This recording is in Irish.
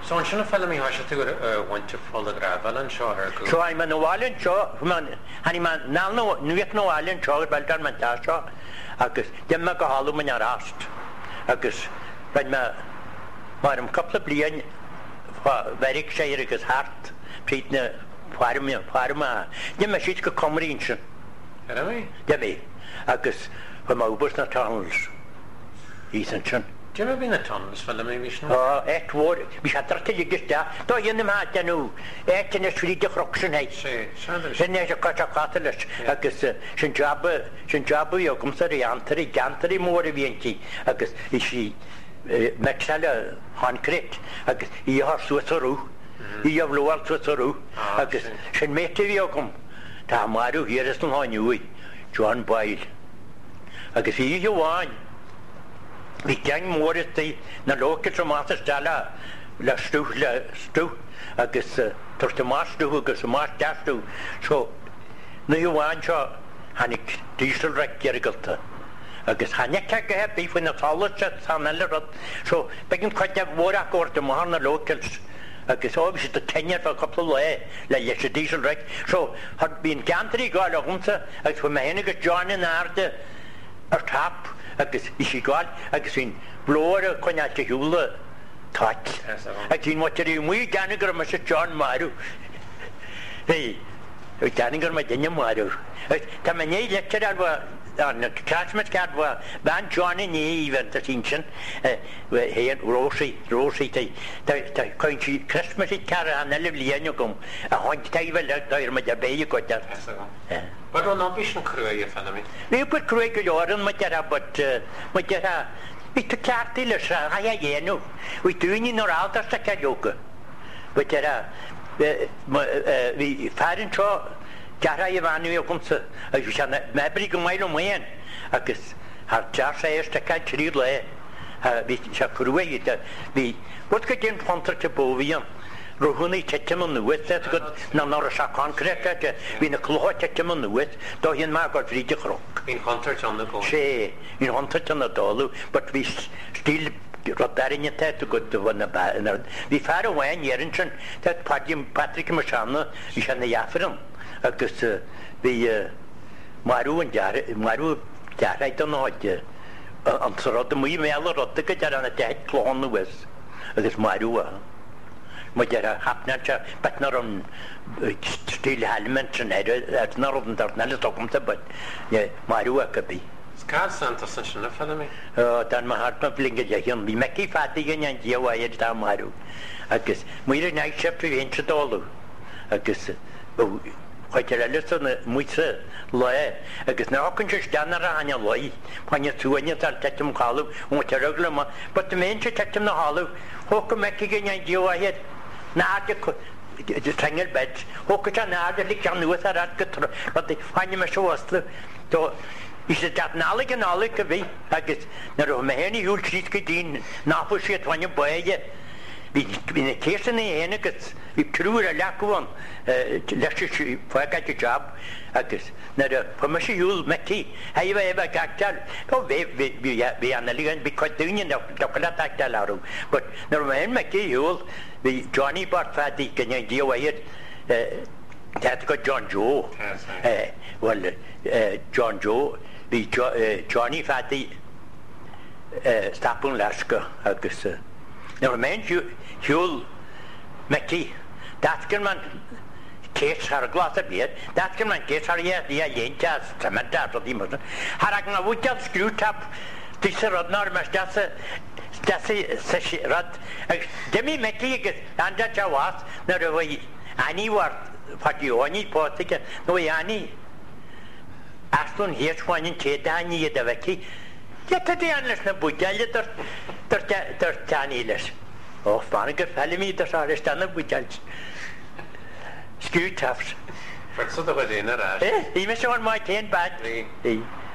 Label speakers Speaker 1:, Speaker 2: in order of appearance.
Speaker 1: So sinna film í hasise go bhainte fola gravel an seo ar go.
Speaker 2: So I'm an Wallen seo, honey man, now nuic no Wallen seo beltar man ta seo, agus demma go halú man arast, agus right ma marm couple blian verig séir agus hart, pryd na farma, demma siit go comrín sin. Demmi, agus ma ubus na tunnels, Ethan sin.
Speaker 1: Do you remember the tunnels for the maybe?
Speaker 2: Echt woord, we gaan er tegen je daar. Toch je hem had nu, echt in het vrije groksenheid. Zijn je katakateles, agus zijn job je komt er janteri moore wientje, agus is hij met zelle handkreet, agus je har zo zo, je hebt loal zo, agus zijn mete wie ook om. Daar maar hier is nog een nieuwe, John Boyle, agus hier je waan. Vi gang mordet die na loket som at stella la stu agus tortemastu agus mastastu so nu jo ancha hanik diesel rekkergelta agus hanik ka happy for na tallet sanelrot so begin kwatja vora korte mahna locals agus obviously the tenure for a couple of la yes diesel rek so had been gantry gal once as for menige John in arde a tap agus is igual agus in blóra coinna te húla tat agus in what you muy danigar mas John Maru hey danigar ma denya Maru ta many lecture alwa on the classmate card wa ban John in event at inchen hey Rosie ta coinchi Christmas car an elliano kom a hont taivel da ma be ko ta
Speaker 1: But on ambition crew family.
Speaker 2: We put crew Jordan matera but matera it to cartil sa haya yenu. We doing in or out as a kajoka. But we farin cho Jara Ivanu comes as you shall mabrig mile man. Agus har Jasa is to catch relay. We shall put away it. We what could you encounter to Bovian? Rohuni tetteman nu wit dat goed na nor sa concrete dat we na klo tetteman nu wit do hin ma got vrije grok
Speaker 1: in hunter on the go
Speaker 2: she in hunter on the dolu but we still rotaring it to go to one ba we far away in yerenchen that Patrick Machana is an yafren agus we maru and maru I don't know an so the muy mel rot the get an attack clone the west agus maru Mujera hapnacha, but not on still helmets and that's not on the Nalatomta, but yeah, Marua could be.
Speaker 1: Scar Santa Session of Family.
Speaker 2: Dan my heart not blinking at him. We make it fatiguing and Jewa at Maru. I guess we didn't accept to enter all. I guess, quite a listen, Musa, lawyer. I guess now can just stand around your lawyer when you're 2 and you'll take him hollow, what a regular, but the men should take him the hollow. How can make again and Jewa ahead? Naad de tringer bed. Ook het naad de kan nu het eruit getrokken. Want ik van je maar zo was het. Zo is het dat nalig en nalig wie. Ik naar de meheni heel schiet gedien. Napoesje van je boeien. Wie in het eerste niet enigszins. Wie troer lakuan. Lesje voor je job. Ik naar de commissie heel met die. Hij wil even kijken. Oh we analyseren because doen je nog dat dat laten. Maar naar meheni met die heel. The Johnny Bartfatti can you deal with it? That's got John Joe. Well, John Joe, the Johnny Fatty Stapun Laska, I guess. Now, remind you, Hugh Mickey, that can man case her glass of beer, that can man case her yet, the Yankas, Samantha, or the Muslim. Haragna would just screw tap, this is not much, that's a rod. Demi Mickey and that I was not away. Any word what you only put again. No, Annie. Aston here's one in Chedani, the Vicky. Get the endless Bujallet or Tanilis. Oh, Farragut, Palimeters are a stand up with judge. Skew toughs.
Speaker 1: But so the way in
Speaker 2: he must on my 10 bad.